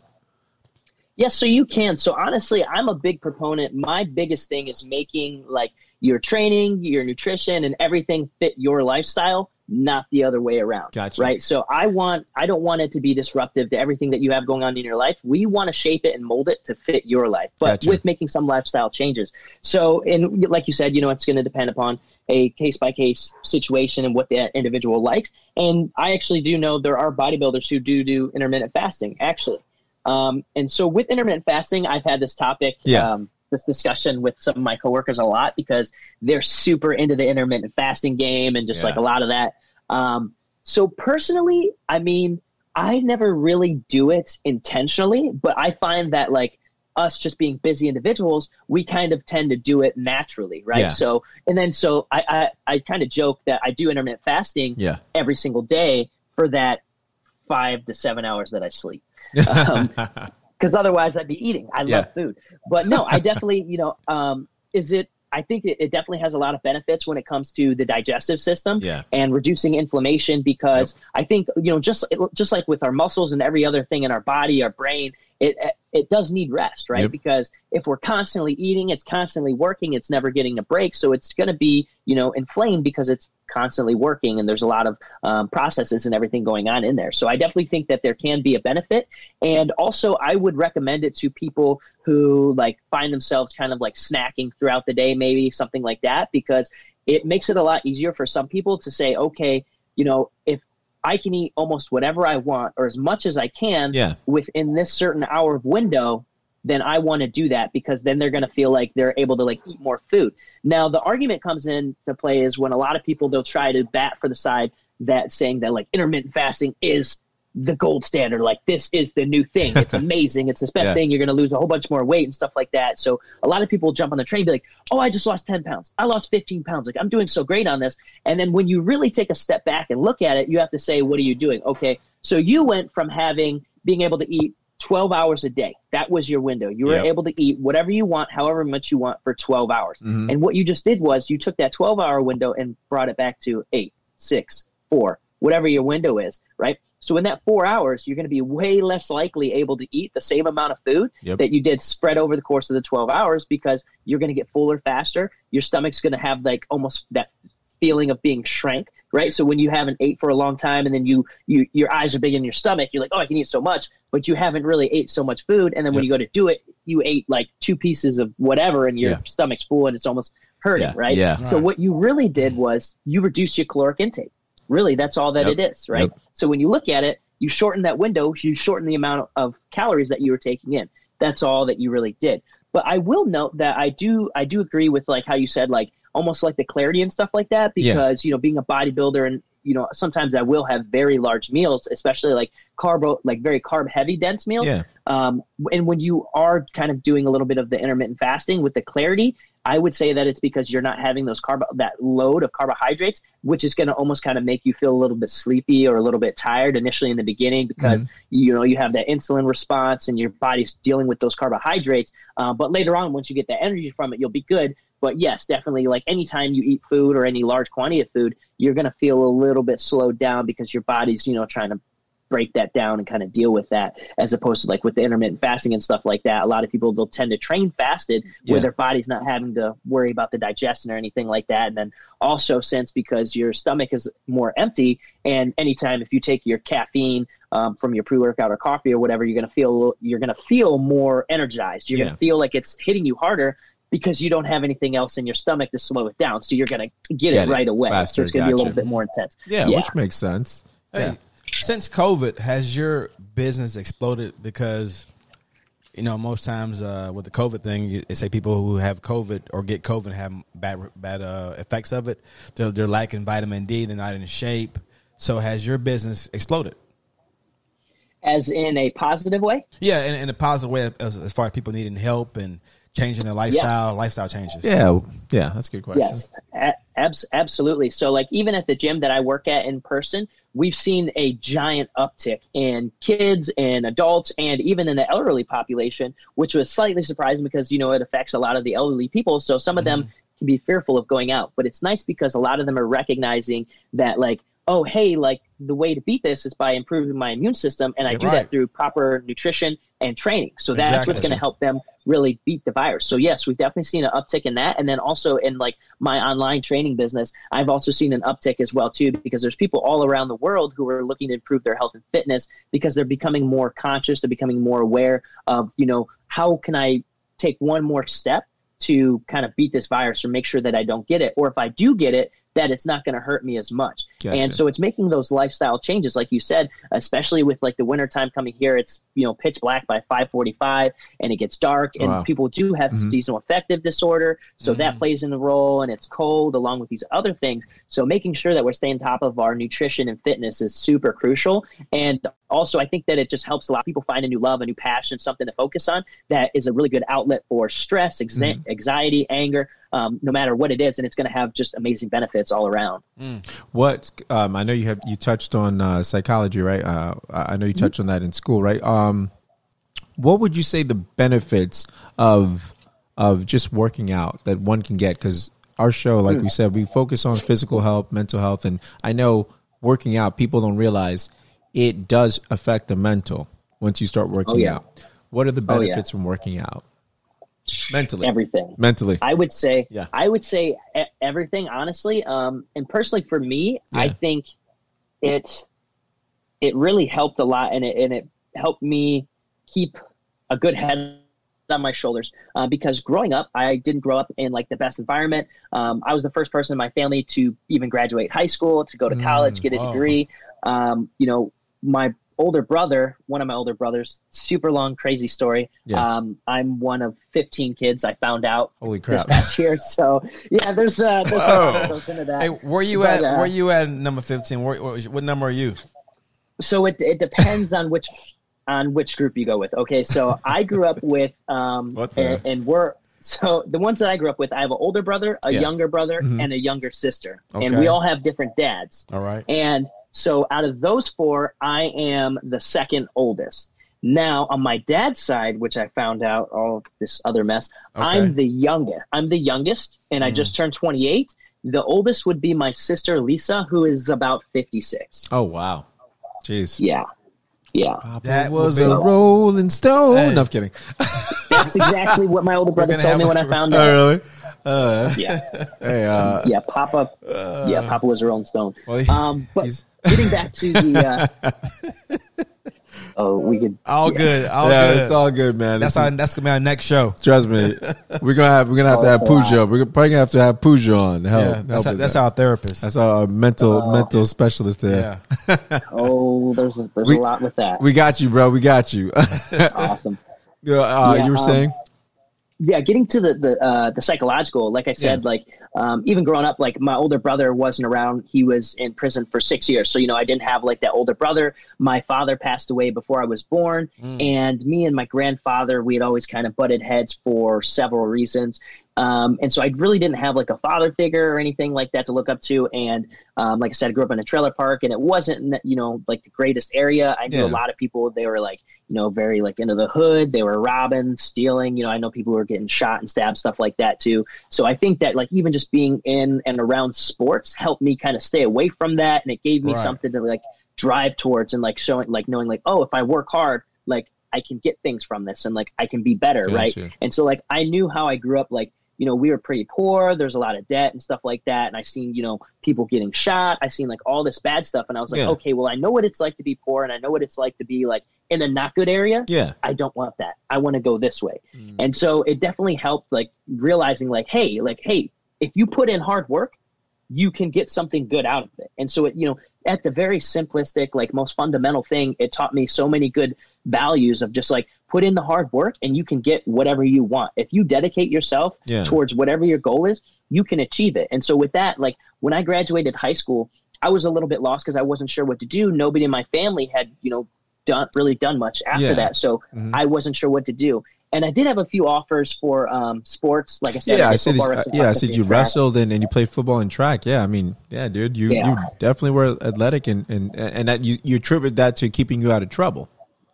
Yes, so you can. So honestly, I'm a big proponent. My biggest thing is making like your training, your nutrition, and everything fit your lifestyle, not the other way around. Gotcha. Right. So I want, I don't want it to be disruptive to everything that you have going on in your life. We want to shape it and mold it to fit your life, but Gotcha. with making some lifestyle changes. So, and like you said, you know, it's going to depend upon a case by case situation and what that individual likes. And I actually do know there are bodybuilders who do do intermittent fasting, actually. Um, and so with intermittent fasting, I've had this topic, Yeah. um, this discussion with some of my coworkers a lot because they're super into the intermittent fasting game and just Yeah. like a lot of that. Um, so personally, I mean, I never really do it intentionally, but I find that like us just being busy individuals, we kind of tend to do it naturally. Right. Yeah. So, and then, so I, I, I kind of joke that I do intermittent fasting Yeah. every single day for that five to seven hours that I sleep. Um, because otherwise I'd be eating. I Yeah. love food. But no, I definitely, you know, um, is it, I think it, it definitely has a lot of benefits when it comes to the digestive system Yeah. and reducing inflammation because I think, you know, just, just like with our muscles and every other thing in our body, our brain, it, it does need rest, right? Yep. Because if we're constantly eating, it's constantly working, it's never getting a break. So it's going to be, you know, inflamed because it's constantly working and there's a lot of um, processes and everything going on in there. So I definitely think that there can be a benefit. And also I would recommend it to people who like find themselves kind of like snacking throughout the day, maybe something like that, because it makes it a lot easier for some people to say, okay, you know, if I can eat almost whatever I want or as much as I can Yeah. within this certain hour window, then I want to do that because then they're going to feel like they're able to like eat more food. Now, the argument comes into play is when a lot of people, they'll try to bat for the side that saying that like intermittent fasting is the gold standard. Like this is the new thing. It's amazing. It's the best Yeah. thing. You're going to lose a whole bunch more weight and stuff like that. So a lot of people jump on the train and be like, oh, I just lost ten pounds. I lost fifteen pounds. Like I'm doing so great on this. And then when you really take a step back and look at it, you have to say, what are you doing? Okay. So you went from having, being able to eat twelve hours a day. That was your window. You were Yep. able to eat whatever you want, however much you want for twelve hours. Mhm. And what you just did was you took that twelve hour window and brought it back to eight, six, four, whatever your window is, right? So in that four hours, you're going to be way less likely able to eat the same amount of food Yep. that you did spread over the course of the twelve hours because you're going to get fuller faster. Your stomach's going to have like almost that feeling of being shrank, right? So when you haven't ate for a long time and then you, you your eyes are big in your stomach, you're like, oh, I can eat so much, but you haven't really ate so much food. And then when Yep. you go to do it, you ate like two pieces of whatever and your Yeah. stomach's full and it's almost hurting, Yeah. right? Yeah. So Right. what you really did was you reduced your caloric intake. Really, that's all that Yep. it is, right? Yep. So when you look at it, you shorten that window, you shorten the amount of calories that you were taking in. That's all that you really did. But I will note that I do I do agree with like how you said like almost like the clarity and stuff like that Yeah. because you know being a bodybuilder and you know sometimes I will have very large meals, especially like carbo like very carb heavy dense meals. Yeah. Um, and when you are kind of doing a little bit of the intermittent fasting with the clarity, I would say that it's because you're not having those carb that load of carbohydrates, which is going to almost kind of make you feel a little bit sleepy or a little bit tired initially in the beginning because you know you have that insulin response and your body's dealing with those carbohydrates. Uh, but later on, once you get the energy from it, you'll be good. But yes, definitely, like anytime you eat food or any large quantity of food, you're going to feel a little bit slowed down because your body's, you know, trying to break that down and kind of deal with that, as opposed to like with the intermittent fasting and stuff like that. A lot of people will tend to train fasted where Yeah. their body's not having to worry about the digestion or anything like that. And then also since because your stomach is more empty, and anytime if you take your caffeine um, from your pre-workout or coffee or whatever, you're going to feel, you're going to feel more energized. You're Yeah. going to feel like it's hitting you harder because you don't have anything else in your stomach to slow it down. So you're going to get, Get it right it away. faster, So it's going to be a little gotcha. bit more intense. Yeah, Yeah. which makes sense. Hey, Yeah. since COVID, has your business exploded? Because, you know, most times uh, with the COVID thing, you- they say people who have COVID or get COVID have bad bad uh, effects of it. They're, they're lacking vitamin D. They're not in shape. So has your business exploded? As in a positive way? Yeah, in, in a positive way as, as far as people needing help and changing their lifestyle, lifestyle changes. Yeah, yeah, that's a good question. Yes, a- abs- absolutely. So like even at the gym that I work at in person, we've seen a giant uptick in kids and adults and even in the elderly population, which was slightly surprising because, you know, it affects a lot of the elderly people. So some of them can be fearful of going out, but it's nice because a lot of them are recognizing that like, oh, hey, like the way to beat this is by improving my immune system. And I Yeah, do right. that through proper nutrition and training. So that's Exactly. what's going to help them really beat the virus. So yes, we've definitely seen an uptick in that. And then also in like my online training business, I've also seen an uptick as well too, because there's people all around the world who are looking to improve their health and fitness because they're becoming more conscious. They're becoming more aware of, you know, how can I take one more step to kind of beat this virus or make sure that I don't get it? Or if I do get it, that it's not going to hurt me as much. Gotcha. And so it's making those lifestyle changes, like you said, especially with like the wintertime coming here, it's, you know, pitch black by five forty-five and it gets dark and Wow. people do have Mhm. seasonal affective disorder. So that plays in the role and it's cold along with these other things. So making sure that we're staying top of our nutrition and fitness is super crucial. And also I think that it just helps a lot of people find a new love, a new passion, something to focus on that is a really good outlet for stress, exa- anxiety, anger, um, no matter what it is. And it's going to have just amazing benefits all around. What um, I know you have you touched on uh, psychology, right? Uh, I know you touched on that in school, right? Um, what would you say the benefits of of just working out that one can get? Because our show, like we said, we focus on physical health, mental health, and I know working out, people don't realize it does affect the mental once you start working Oh, yeah. out. What are the Oh, yeah. benefits from working out mentally? Everything. Mentally, I would say, Yeah. I would say e- everything, honestly. Um, and personally for me, I Yeah. think it, it really helped a lot and it, and it helped me keep a good head on my shoulders. Uh, because growing up, I didn't grow up in like the best environment. Um, I was the first person in my family to even graduate high school, to go to college, get a wow. degree. Um, you know, my older brother, one of my older brothers, super long, crazy story. Yeah. Um, I'm one of fifteen kids. I found out holy this crap! past year. So yeah, there's uh, there's a lot that goes into that. Hey, where you But, at? uh, Where you at? Number fifteen. Where, where, what number are you? So it it depends on which on which group you go with. Okay, so I grew up with um What the- and, and we're so the ones that I grew up with, I have an older brother, a Yeah. younger brother, Mhm. and a younger sister, Okay. and we all have different dads. All right. And so out of those four, I am the second oldest. Now on my dad's side, which I found out all of this other mess, Okay. I'm the youngest. I'm the youngest, and I Mm. just turned twenty-eight. The oldest would be my sister Lisa, who is about fifty-six. Oh wow, jeez. Yeah, yeah. Papa That was will a be- rolling stone. Hey. No, I'm kidding. That's exactly what my older brother gonna told me have- when I found Oh, out. really? Uh, Yeah, hey, uh, yeah. Papa, yeah. Papa was a Rolling Stone. well, he- Um, but he's- getting back to the, uh, oh, we could. All yeah. good. All yeah, good. it's all good, man. That's This our, is- that's gonna be our next show. trust me. We're gonna have we're gonna have Oh, to have that's a lot. Pooja. We're probably gonna have to have Pooja on. to Help, Yeah, help that's our, with that's that. our therapist. That's our mental Oh. mental specialist there. yeah. Oh, there's a, there's We- a lot with that. We got you, bro. We got you. Awesome. Yeah, uh, Yeah, you were um, saying? Yeah, getting to the the uh, the psychological, like I said, Yeah. like um, even growing up, like my older brother wasn't around. He was in prison for six years, so you know I didn't have like that older brother. My father passed away before I was born, Mm. and me and my grandfather, we had always kind of butted heads for several reasons. Um, and so I really didn't have like a father figure or anything like that to look up to. And um, like I said, I grew up in a trailer park, and it wasn't, you know, like the greatest area. I knew Yeah. a lot of people. They were like, you know, very like into the hood. They were robbing, stealing. You know, I know people were getting shot and stabbed, stuff like that too. So I think that like even just being in and around sports helped me kind of stay away from that, and it gave me Right. something to like drive towards and like showing, like knowing, like, oh, if I work hard, like I can get things from this, and like I can be better, right? Gotcha. And so like I knew how I grew up, like you know, we were pretty poor. There's a lot of debt and stuff like that. And I seen, you know, people getting shot. I seen like all this bad stuff. And I was like, Yeah. okay, well, I know what it's like to be poor and I know what it's like to be like in a not good area. Yeah. I don't want that. I want to go this way. Mm. And so it definitely helped like realizing like, hey, like, hey, if you put in hard work, you can get something good out of it. And so it, you know, at the very simplistic, like most fundamental thing, it taught me so many good values of just like put in the hard work and you can get whatever you want. If you dedicate yourself Yeah. towards whatever your goal is, you can achieve it. And so with that, like when I graduated high school, I was a little bit lost because I wasn't sure what to do. Nobody in my family had, you know, done really done much after Yeah. that. So Mhm. I wasn't sure what to do. And I did have a few offers for um, sports. Like I said, Yeah, I did see. football, That, wrestling, yeah, I hockey, see and you track. wrestled and, and you played football and track. Yeah, I mean, yeah, dude, you, Yeah. you definitely were athletic and and and that you you attribute that to keeping you out of trouble.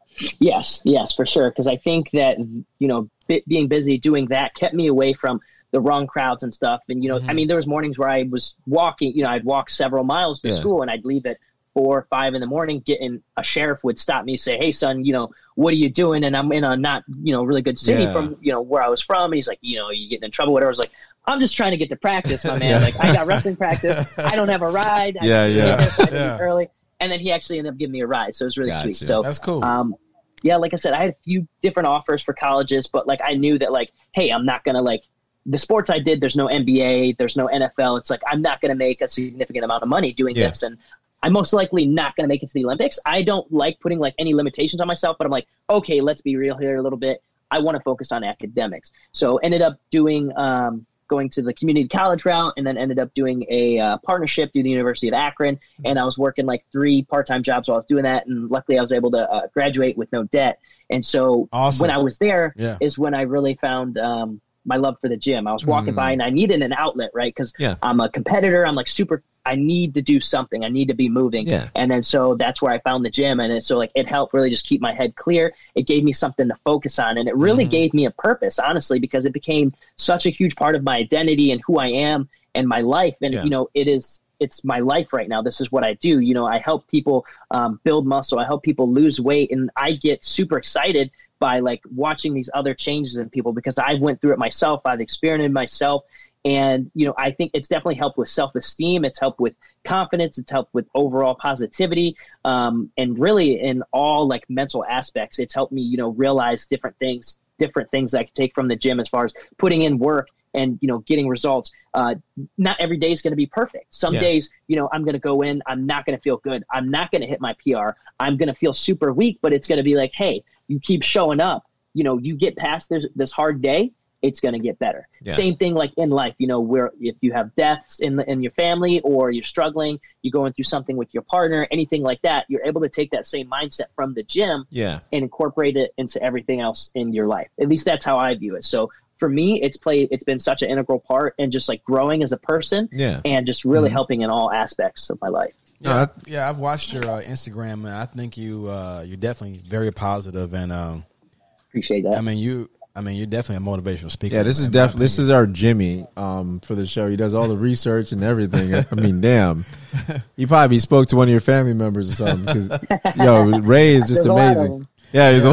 Yes, yes, for sure. Because I think that, you know, b- being busy doing that kept me away from the wrong crowds and stuff. And, you know, Mm-hmm. I mean, there was mornings where I was walking, you know, I'd walk several miles to Yeah. school and I'd leave at four or five in the morning, getting a sheriff would stop me and say, hey, son, you know, what are you doing? And I'm in a not, you know, really good city Yeah. from, you know, where I was from. And he's like, you know, you getting in trouble, whatever. I was like, I'm just trying to get to practice, my man. Yeah. Like, I got wrestling practice. I don't have a ride. I Yeah, have to yeah. get there five Yeah. minutes early. And then he actually ended up giving me a ride. So it was really Gotcha. sweet. So That's cool. um, yeah, like I said, I had a few different offers for colleges, but like I knew that like, hey, I'm not gonna like the sports I did. There's no N B A, there's no N F L. It's like I'm not gonna make a significant amount of money doing Yeah. this, and I'm most likely not gonna make it to the Olympics. I don't like putting like any limitations on myself, but I'm like, okay, let's be real here a little bit. I want to focus on academics, so ended up doing um, going to the community college route, and then ended up doing a uh, partnership through the University of Akron. And I was working like three part-time jobs while I was doing that. And luckily I was able to uh, graduate with no debt. And so Awesome. when I was there Yeah. is when I really found um, my love for the gym. I was walking Mm. by and I needed an outlet, right? Because Yeah. I'm a competitor. I'm like super, I need to do something. I need to be moving. Yeah. And then so that's where I found the gym. And it, so like it helped really just keep my head clear. It gave me something to focus on. And it really Mm-hmm. gave me a purpose, honestly, because it became such a huge part of my identity and who I am and my life. And, Yeah. you know, it is, it's my life right now. This is what I do. You know, I help people um, build muscle. I help people lose weight. And I get super excited by like watching these other changes in people because I went through it myself. I've experienced it myself. And, you know, I think it's definitely helped with self-esteem. It's helped with confidence. It's helped with overall positivity. Um, and really in all like mental aspects, it's helped me, you know, realize different things, different things I can take from the gym as far as putting in work and, you know, getting results. Uh, not every day is going to be perfect. Some Yeah. days, you know, I'm going to go in, I'm not going to feel good. I'm not going to hit my P R. I'm going to feel super weak, but it's going to be like, hey, you keep showing up, you know, you get past this, this hard day, it's going to get better. Yeah. Same thing like in life, you know, where if you have deaths in the, in your family or you're struggling, you're going through something with your partner, anything like that, you're able to take that same mindset from the gym Yeah. and incorporate it into everything else in your life. At least that's how I view it. So for me, it's played, it's been such an integral part in just like growing as a person Yeah. and just really Mhm. helping in all aspects of my life. No, Yeah, that- yeah, I've watched your uh, Instagram, and I think you uh, you're definitely very positive, and um, Appreciate that. I mean you, I mean you're definitely a motivational speaker. Yeah, this is in my definitely this opinion. is our Jimmy um, for the show. He does all the research and everything. I mean, damn, he probably spoke to one of your family members or something. Because yo, Ray is just There's a lot of amazing. them. Yeah, he's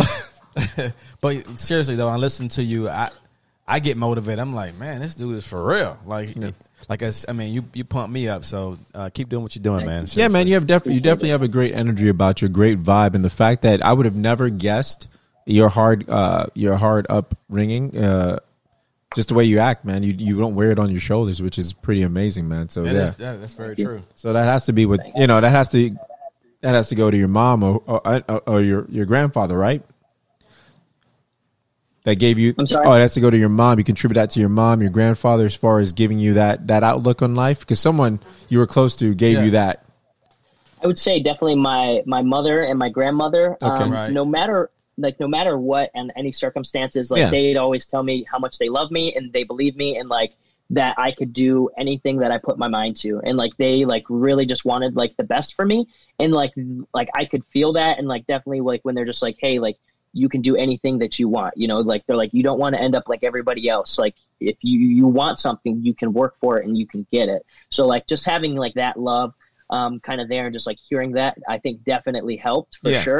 a But seriously though, I listen to you, I I get motivated. I'm like, man, this dude is for real. Like, like I, s- I mean, you you pump me up. So uh, keep doing what you're doing, man. yeah, man. Seriously. You have definitely you definitely have a great energy about your great vibe, and the fact that I would have never guessed your hard uh, your hard upbringing. Uh, just the way you act, man. You you don't wear it on your shoulders, which is pretty amazing, man. So That yeah, is- that- that's very true. so that has to be what you know. That has to that has to go to your mom or or, or your your grandfather, right? That gave you. I'm sorry? Oh, it has to go to your mom. You contribute that to your mom, your grandfather, as far as giving you that that outlook on life, because someone you were close to gave Yeah. you that. I would say definitely my my mother and my grandmother. Okay. Um, Right. No matter like no matter what and any circumstances, like Yeah. they'd always tell me how much they love me and they believe me and like that I could do anything that I put my mind to. And like they like really just wanted like the best for me. And like like I could feel that and like definitely like when they're just like, hey, like you can do anything that you want, you know, like they're like, you don't want to end up like everybody else. Like if you, you want something, you can work for it and you can get it. So like just having like that love um, kind of there and just like hearing that, I think definitely helped for Yeah. sure.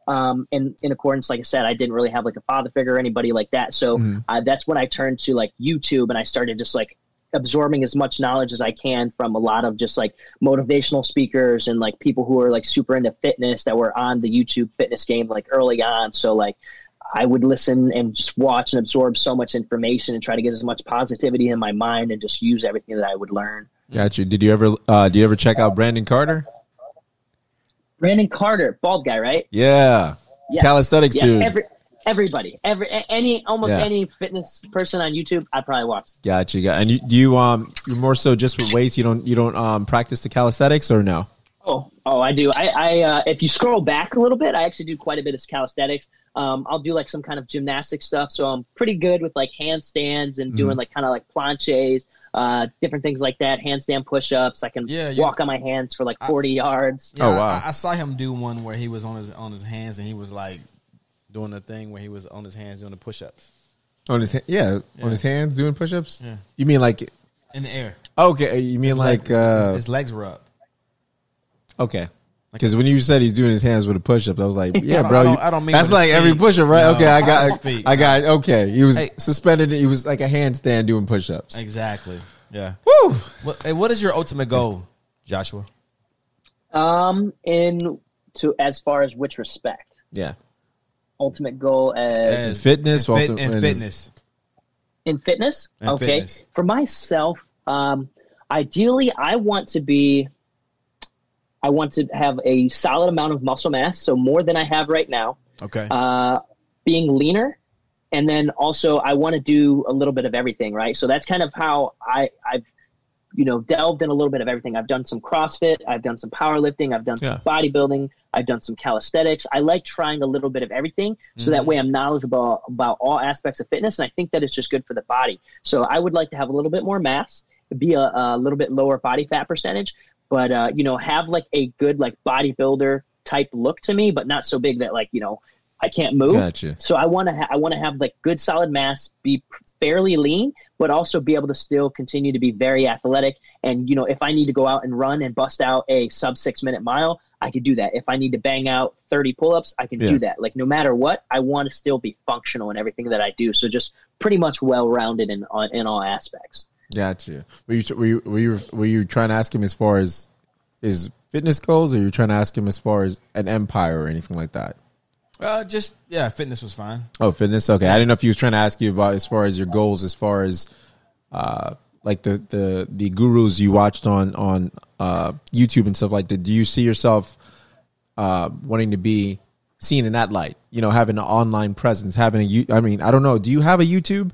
Um, and in accordance, like I said, I didn't really have like a father figure or anybody like that. So Mm-hmm. uh, that's when I turned to like YouTube, and I started just like absorbing as much knowledge as I can from a lot of just like motivational speakers and like people who are like super into fitness that were on the YouTube fitness game like early on. So like I would listen and just watch and absorb so much information and try to get as much positivity in my mind and just use everything that I would learn. Got you. Did you ever uh, do you ever check out Brandon Carter? Brandon Carter, bald guy, right? Yeah, Yes. calisthenics Yes, dude. Every, everybody, every any almost Yeah. any fitness person on YouTube, I probably watch. Got you. Got and you, do you um you're more so just with weights? You don't you don't um practice the calisthenics or no? Oh, oh, I do. I, I uh, if you scroll back a little bit, I actually do quite a bit of calisthenics. Um, I'll do like some kind of gymnastic stuff, so I'm pretty good with like handstands and doing like kind of like planches, uh, different things like that. Handstand push-ups. I can Yeah, you- walk on my hands for like forty yards. Yeah, Oh, I- wow. I, I saw him do one where he was on his on his hands and he was like doing the thing where he was on his hands doing the push-ups On his ha- yeah, Yeah. on his hands doing push-ups. Yeah. You mean like in the air. okay? You mean His like leg- his, uh his legs were up. okay? Because when you said he's doing his hands with a push-up, I was like, yeah, I don't- bro. I don't- you- I don't mean that's with like his every feet. push-up, right? No, okay, I not got, his feet, I got. Okay, he was Hey. suspended. He was like a handstand doing push-ups. Exactly. Yeah. Woo! What, hey, what is your ultimate goal, Joshua? Um, in to as far as which respect, Yeah, ultimate goal as As- fitness, and, fit, also- and and fitness. in fitness. And okay, fitness. for myself, um, ideally, I want to be. I want to have a solid amount of muscle mass, so more than I have right now. Okay. Uh, being leaner, and then also I want to do a little bit of everything, right? So that's kind of how I, I've, you know, delved in a little bit of everything. I've done some CrossFit, I've done some powerlifting, I've done Yeah. some bodybuilding, I've done some calisthenics. I like trying a little bit of everything, so that way I'm knowledgeable about all aspects of fitness, and I think that it's just good for the body. So I would like to have a little bit more mass, be a, a little bit lower body fat percentage, but uh, you know, have like a good like bodybuilder type look to me, but not so big that like, you know, I can't move. Gotcha. So I want to ha- I want to have like good solid mass, be fairly lean, but also be able to still continue to be very athletic. And you know, if I need to go out and run and bust out a sub six minute mile, I could do that. If I need to bang out thirty pull-ups, I can Yeah. do that. Like no matter what, I want to still be functional in everything that I do. So just pretty much well-rounded in on in all aspects. Gotcha. Were you were you were you, were you trying to ask him as far as his fitness goals, or you trying to ask him as far as an empire or anything like that? Uh, just yeah, fitness was fine. Oh, fitness. Okay, I didn't know if he was trying to ask you about as far as your goals, as far as uh, like the the the gurus you watched on on uh, YouTube and stuff like that. Do you see yourself uh, wanting to be seen in that light? You know, having an online presence, having a you. I mean, I don't know. Do you have a YouTube?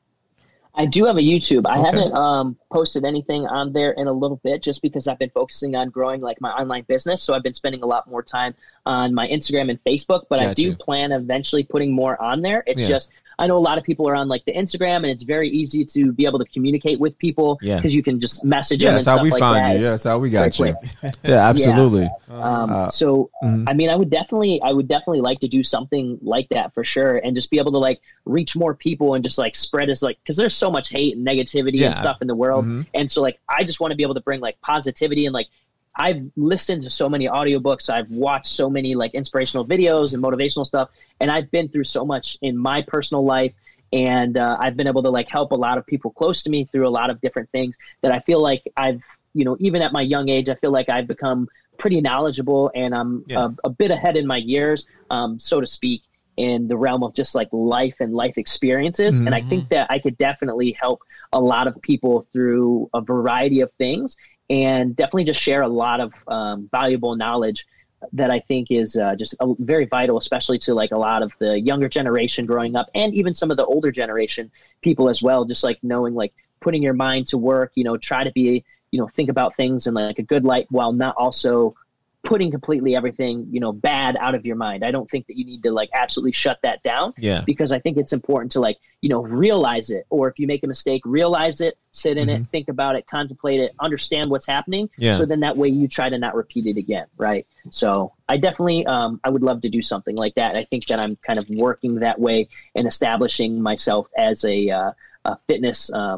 I do have a YouTube. I Okay. haven't um, posted anything on there in a little bit just because I've been focusing on growing like my online business. So I've been spending a lot more time on my Instagram and Facebook, but I do Gotcha. plan eventually putting more on there. It's Yeah. just, I know a lot of people are on like the Instagram, and it's very easy to be able to communicate with people Yeah. because you can just message Yeah, them that's and how stuff we like found that. you. It's- Yeah, that's how we got very you. Yeah, absolutely. um, Uh, so, mhm. I mean, I would definitely, I would definitely like to do something like that for sure, and just be able to like reach more people and just like spread as like, because there's so much hate and negativity Yeah. and stuff in the world, Mhm. and so like I just want to be able to bring like positivity and like I've listened to so many audiobooks, I've watched so many like inspirational videos and motivational stuff, and I've been through so much in my personal life. And uh, I've been able to like help a lot of people close to me through a lot of different things that I feel like I've, you know, even at my young age, I feel like I've become pretty knowledgeable, and I'm Yeah. a, a bit ahead in my years, um, so to speak, in the realm of just like life and life experiences. Mhm. And I think that I could definitely help a lot of people through a variety of things, and definitely just share a lot of um, valuable knowledge that I think is uh, just a, very vital, especially to like a lot of the younger generation growing up, and even some of the older generation people as well. Just like knowing, like putting your mind to work, you know, try to be, you know, think about things in like a good light while not also putting completely everything, you know, bad out of your mind. I don't think that you need to like absolutely shut that down, Yeah. because I think it's important to like, you know, realize it, or if you make a mistake, realize it, sit in it, think about it, contemplate it, understand what's happening. Yeah. So then that way you try to not repeat it again. Right. So I definitely, um, I would love to do something like that. I think that I'm kind of working that way and establishing myself as a, uh, a fitness, um,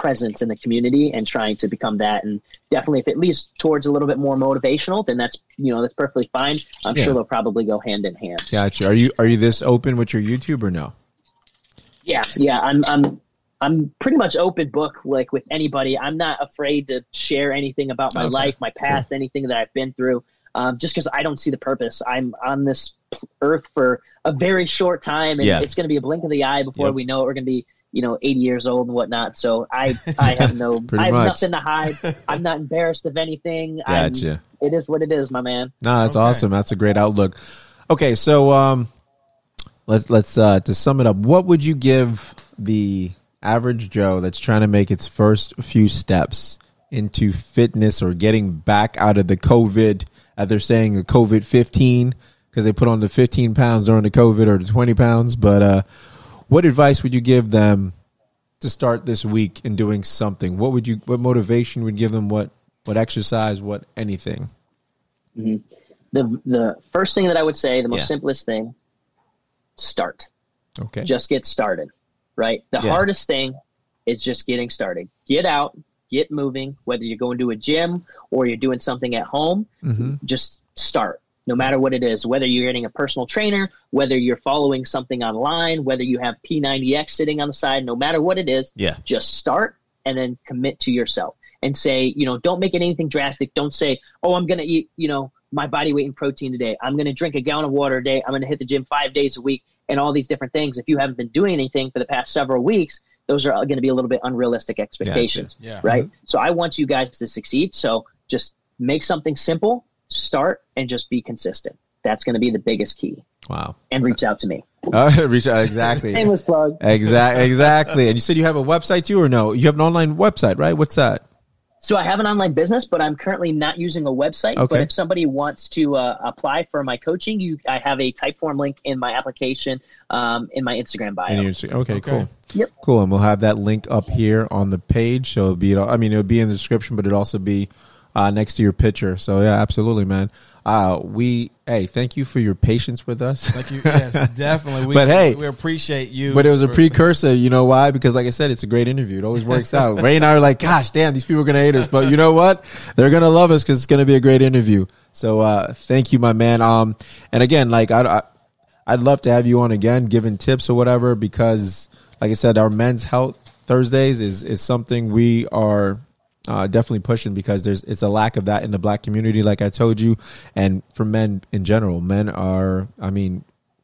presence in the community and trying to become that. And definitely if it leads towards a little bit more motivational, then that's, you know, that's perfectly fine. I'm Yeah. sure they'll probably go hand in hand. Gotcha. Are you are you this open with your YouTube or no? Yeah. Yeah. I'm, I'm, I'm pretty much open book, like with anybody. I'm not afraid to share anything about my Okay. life, my past, anything that I've been through. Um, just because I don't see the purpose. I'm on this earth for a very short time, and Yeah. it's going to be a blink of the eye before Yep. we know it. We're going to be, you know, eighty years old and whatnot. So I, I have no, Pretty I have much. nothing to hide. I'm not embarrassed of anything. I'm- Gotcha. It is what it is, my man. No, that's Okay. awesome. That's a great outlook. Okay, so um, let's let's uh, to sum it up. What would you give the average Joe that's trying to make its first few steps into fitness or getting back out of the COVID, as they're saying, the COVID fifteen, because they put on the fifteen pounds during the COVID or the twenty pounds. But uh, what advice would you give them to start this week in doing something? What would you? What motivation would you give them? What what exercise? What anything? The the first thing that I would say, the most Yeah. simplest thing, start. Okay. Just get started, right? The Yeah. hardest thing is just getting started. Get out, get moving, whether you're going to a gym or you're doing something at home, Mm-hmm. just start. No matter what it is, whether you're getting a personal trainer, whether you're following something online, whether you have P ninety X sitting on the side, no matter what it is, Yeah. just start and then commit to yourself and say, you know, don't make it anything drastic. Don't say, oh, I'm going to eat, you know, my body weight in protein today. I'm going to drink a gallon of water a day. I'm going to hit the gym five days a week and all these different things. If you haven't been doing anything for the past several weeks, those are going to be a little bit unrealistic expectations, Gotcha. Yeah. right? So I want you guys to succeed. So just make something simple, start, and just be consistent. That's going to be the biggest key. Wow. And reach out to me. Uh, reach out, exactly. Shameless plug. Exactly. Exactly. And you said you have a website too, or no? You have an online website, right? What's that? So I have an online business, but I'm currently not using a website. Okay. But if somebody wants to uh, apply for my coaching, you, I have a Typeform link in my application um, in my Instagram bio. And you're- okay, cool. Yep. Cool. And we'll have that link up here on the page. So it'll be, I mean, it'll be in the description, but it'll also be uh, next to your picture. So yeah, absolutely, man. Uh, we, hey, thank you for your patience with us. Thank you. Yes, definitely. We, But hey, we appreciate you. But it was a for- precursor. You know why? Because like I said, it's a great interview. It always works out. Ray and I are like, gosh, damn, these people are going to hate us. But you know what? They're going to love us because it's going to be a great interview. So uh, thank you, my man. Um, And again, like I, I, I'd love to have you on again, giving tips or whatever, because like I said, our men's health Thursdays is, is something we are uh, definitely pushing, because there's it's a lack of that in the black community, like I told you. And for men in general, men are, I mean,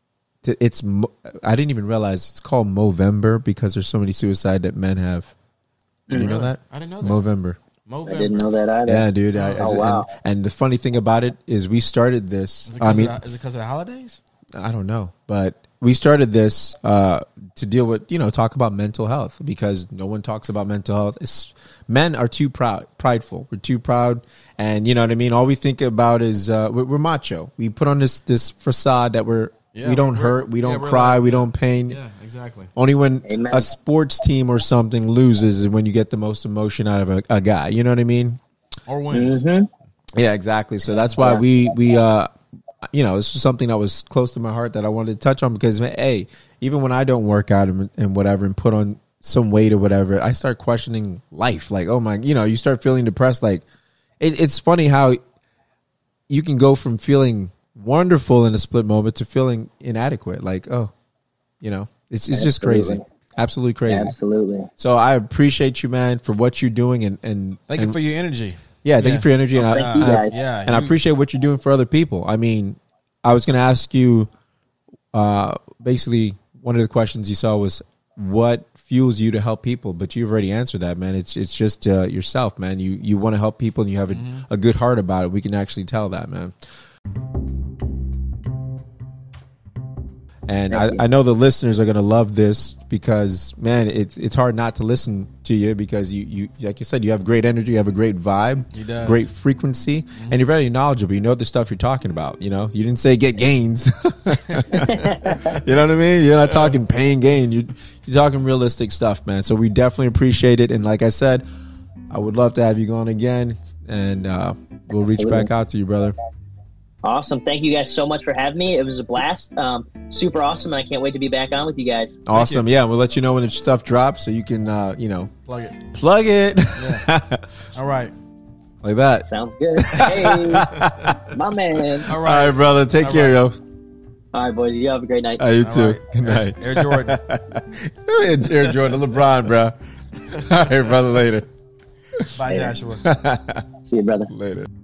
it's Mo- I didn't even realize it's called Movember because there's so many suicide that men have. Did you know that? I didn't know that. Movember. Movember. I didn't know that either. Yeah, dude. I, I Oh, just- wow. and, and the funny thing about it is we started this. Is it I 'cause mean, of the, is it because of the holidays? I don't know, but we started this uh, to deal with, you know, talk about mental health, because no one talks about mental health. It's, men are too proud, prideful. We're too proud, and you know what I mean. All we think about is uh, we're, we're macho. We put on this this facade that we're Yeah, we don't we're- hurt, we yeah, don't we're cry, like- we don't pain. Yeah, exactly. Only when Amen. a sports team or something loses is when you get the most emotion out of a, a guy. You know what I mean? Or wins. Mm-hmm. Yeah, exactly. So that's why Yeah. we we uh you know, this is something that was close to my heart that I wanted to touch on, because hey, even when I don't work out and, and whatever and put on some weight or whatever, I start questioning life. Like, oh my, you know, you start feeling depressed. Like, it, it's funny how you can go from feeling wonderful in a split moment to feeling inadequate. Like, oh, you know, it's it's just crazy, Absolutely. absolutely crazy. Absolutely. So I appreciate you, man, for what you're doing, and and Thank and, you for your energy. yeah, thank Yeah. you for your energy, and, Thank I, you I- guys. Yeah, and I you- appreciate what you're doing for other people. I mean, I was going to ask you, uh, basically, one of the questions you saw was what fuels you to help people, but you've already answered that, man. It's it's just uh, yourself, man. You you want to help people, and you have a, Mm-hmm. a good heart about it. We can actually tell that, man. And I, Thank you. I know the listeners are gonna love this, because man, it's it's hard not to listen to you, because you, you like you said, you have great energy, you have a great vibe, He does. great frequency, and you're very knowledgeable. You know the stuff you're talking about. You know, you didn't say get gains. You know what I mean? You're not talking pain gain. You're, you're talking realistic stuff, man. So we definitely appreciate it. And like I said, I would love to have you on again, and uh, we'll reach back out to you, brother. Awesome. Thank you guys so much for having me. It was a blast. Um, super awesome. And I can't wait to be back on with you guys. Awesome. Yeah, we'll let you know when the stuff drops so you can, uh, you know, Plug it. plug it. Yeah. All right. Like that. Sounds good. Hey, my man. All All right. right, brother. Take All care, right. yo. All right, boys. You have a great night. Uh, you All too. right. Good night. Air, Air Jordan. Air, Air Jordan, LeBron, bro. All right, brother. Later. Bye, Later. Joshua. See you, brother. Later.